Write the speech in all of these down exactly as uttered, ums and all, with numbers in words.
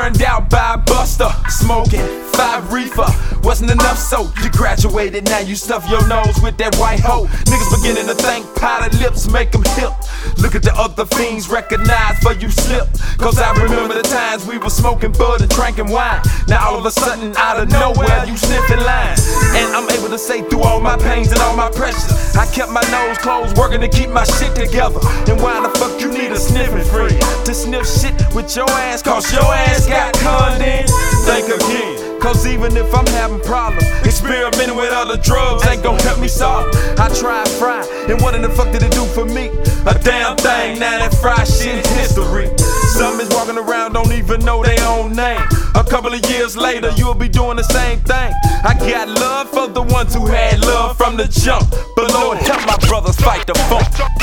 burned out by a buster, smoking five reefer. Wasn't enough, so you graduated. Now you stuff your nose with that white hoe. Niggas beginning to think powdered lips make them hip. Look at the other fiends, recognize for you slip. Cause I remember the times we were smoking bud and drinking wine. Now all of a sudden, out of nowhere, you sniffing lines. And I'm able to say through all my pains and all my pressures, I kept my nose closed, working to keep my shit together. And why the fuck you need a sniffing friend to sniff shit with your ass? Cause your ass got conned in. Think again. Cause even if I'm having problems, experimenting with other drugs ain't gon' help me solve. I tried fry, and what in the fuck did it do for me? A damn thing, now that fry shit is history. Some is walking around, don't even know their own name. A couple of years later, you'll be doing the same thing. I got love for the ones who had love from the jump. But Lord help my brothers fight the funk.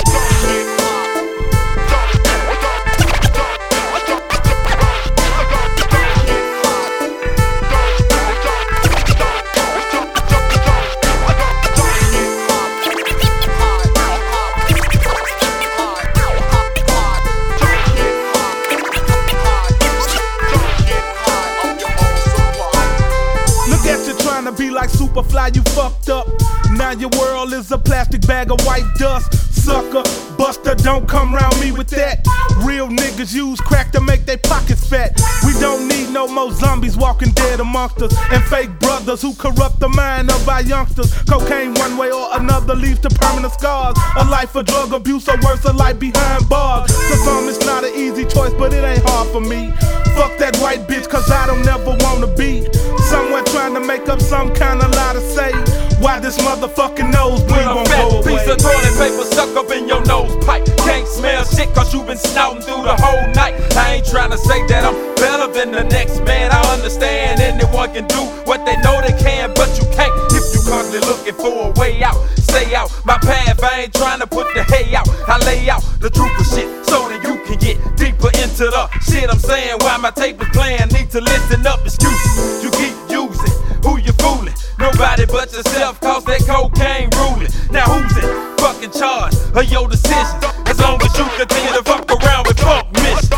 Be like Superfly, you fucked up. Now your world is a plastic bag of white dust. Sucker, buster, don't come round me with that. Real niggas use crack to make their pockets fat. We don't need no more zombies walking dead amongst us, and fake brothers who corrupt the mind of our youngsters. Cocaine one way or another leaves to permanent scars. A life of drug abuse or worse, a life behind bars. To some it's not an easy choice, but it ain't hard for me. Fuck that white bitch, cause I don't ever wanna be somewhere trying to make up some kind of lie to say why this motherfucking nosebleed won't go away. Piece of toilet paper stuck up in your nose pipe. Can't smell shit cause you been snouting through the whole night. I ain't trying to say that I'm better than the next man. I understand anyone can do what they know they can, but you can't if you constantly looking for a way out. Stay out my path, I ain't trying to put the hay out. I lay out the truth of shit so that you can get deeper into the shit I'm saying. While my tape is playing, need to listen up. Excuses you keep using, who you fooling? Nobody but yourself, cause that cocaine ruling. Now who's in fucking charge of your decisions? As long as you continue to fuck around with funk mission.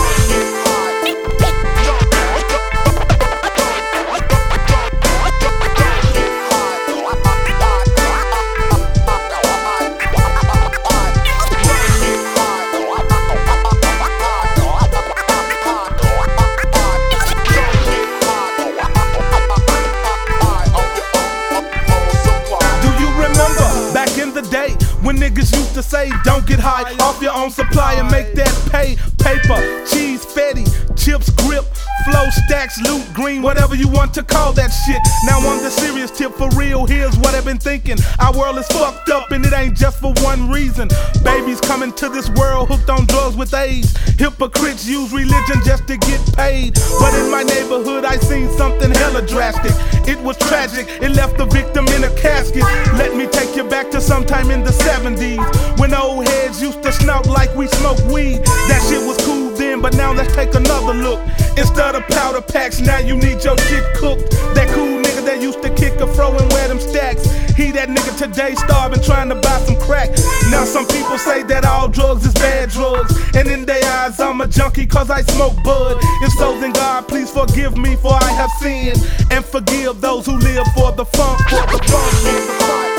When niggas used to say, don't get high off your own supply and make that pay. Paper, cheese, fatty, chips, grip, flow, stacks, loot, green, whatever you want to call that shit. Now on the serious tip, for real, here's what I've been thinking. Our world is fucked up and it ain't just for one reason. Babies coming to this world hooked on drugs with AIDS. Hypocrites use religion just to get paid. But in my neighborhood I seen something hella drastic. It was tragic, it left the victim in a casket. Let me take you back to sometime in the seventies, when old heads used to snout like we smoke weed. That shit was cool then, but now let's take another look. Instead of powder packs, now you need your shit cooked. That cool nigga that used to kick a fro and wear them stacks, he that nigga today starving trying to buy some crack. Now some people say that all drugs is bad drugs, and in their eyes I'm a junkie cause I smoke bud. If so, then God please forgive me for I have sinned, and forgive those who live for the funk, for the funk, for the funk.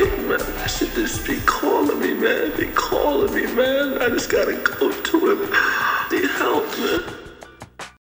I just gotta go to him.